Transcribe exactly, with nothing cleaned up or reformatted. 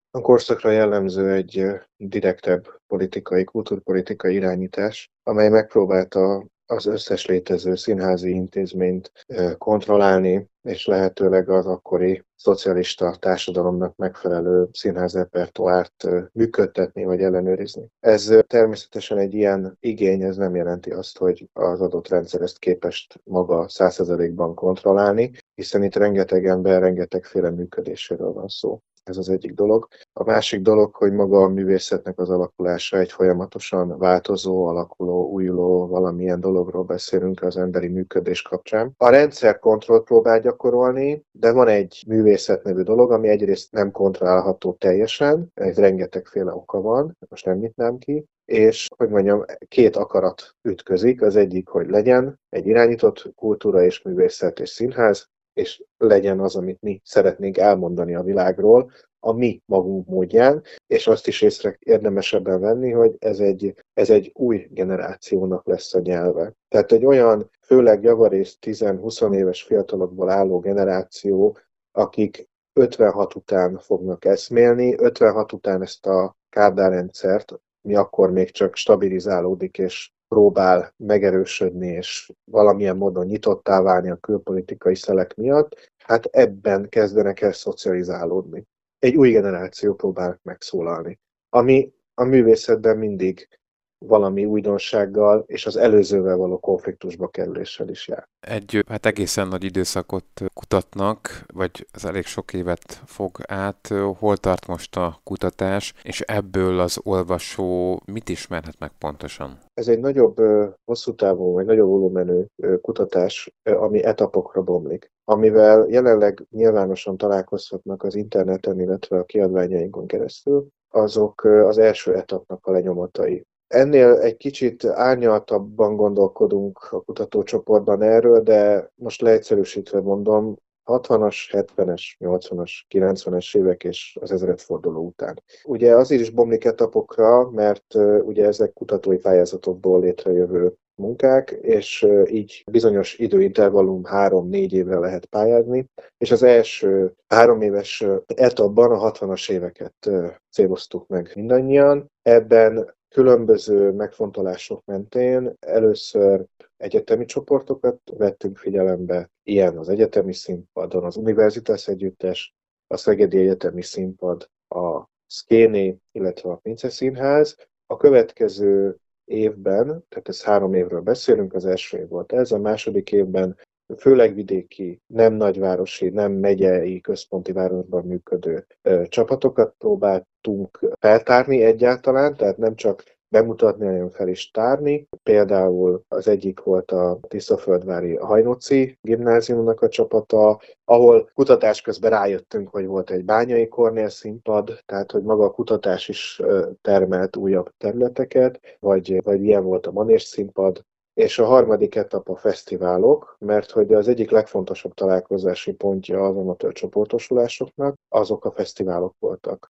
A korszakra jellemző egy ö, direktebb politikai, kulturpolitikai irányítás, amely megpróbálta az összes létező színházi intézményt ö, kontrollálni, és lehetőleg az akkori szocialista társadalomnak megfelelő színházrepertoárt ö, működtetni vagy ellenőrizni. Ez ö, természetesen egy ilyen igény, ez nem jelenti azt, hogy az adott rendszer ezt képest maga száz százalékban kontrollálni, hiszen itt rengeteg ember, rengetegféle működéséről van szó. Ez az egyik dolog. A másik dolog, hogy maga a művészetnek az alakulása egy folyamatosan változó, alakuló, újuló valamilyen dologról beszélünk az emberi működés kapcsán. A rendszer kontrollt próbál gyakorolni, de van egy művészet nevű dolog, ami egyrészt nem kontrollálható teljesen, ez rengetegféle oka van, most nem nyitnám ki, és, hogy mondjam, két akarat ütközik, az egyik, hogy legyen egy irányított kultúra és művészet és színház, és legyen az, amit mi szeretnénk elmondani a világról, a mi magunk módján, és azt is észre érdemes ebben venni, hogy ez egy, ez egy új generációnak lesz a nyelve. Tehát egy olyan, főleg javarészt tíz-húsz éves fiatalokból álló generáció, akik ötvenhat után fognak eszmélni, ötvenhat után ezt a Kádár rendszert, mi akkor még csak stabilizálódik és próbál megerősödni és valamilyen módon nyitottá válni a külpolitikai szelek miatt, hát ebben kezdenek el szocializálódni. Egy új generáció próbál megszólalni, ami a művészetben mindig valami újdonsággal és az előzővel való konfliktusba kerüléssel is jár. Egy hát egészen nagy időszakot kutatnak, vagy az elég sok évet fog át. Hol tart most a kutatás, és ebből az olvasó mit ismerhet meg pontosan? Ez egy nagyobb, hosszú távú, vagy nagyobb volumenű kutatás, ami etapokra bomlik, amivel jelenleg nyilvánosan találkozhatnak az interneten, illetve a kiadványainkon keresztül, azok az első etapnak a lenyomatai. Ennél egy kicsit árnyaltabban gondolkodunk a kutatócsoportban erről, de most leegyszerűsítve mondom, hatvanas, hetvenes, nyolcvanas, kilencvenes évek és az ezredforduló után. Ugye azért is bomlik etapokra, mert uh, ugye ezek kutatói pályázatokból létrejövő munkák, és uh, így bizonyos időintervallum három-négy évre lehet pályázni, és az első három éves uh, etapban a hatvanas éveket uh, céloztuk meg mindannyian. Ebben különböző megfontolások mentén először egyetemi csoportokat vettünk figyelembe, ilyen az egyetemi színpadon, az Universitas Együttes, a Szegedi Egyetemi Színpad, a Szkéné, illetve a Pince Színház. A következő évben, tehát ez három évről beszélünk, az első év volt ez, a második évben főleg vidéki, nem nagyvárosi, nem megyei, központi városban működő ö, csapatokat próbáltunk feltárni egyáltalán, tehát nem csak bemutatni, hanem fel is tárni. Például az egyik volt a Tiszaföldvári Hajnóci gimnáziumnak a csapata, ahol kutatás közben rájöttünk, hogy volt egy Bányai Kornél színpad, tehát hogy maga a kutatás is termelt újabb területeket, vagy, vagy ilyen volt a Manés színpad, és a harmadik etap a fesztiválok, mert hogy az egyik legfontosabb találkozási pontja az amatőr csoportosulásoknak, azok a fesztiválok voltak.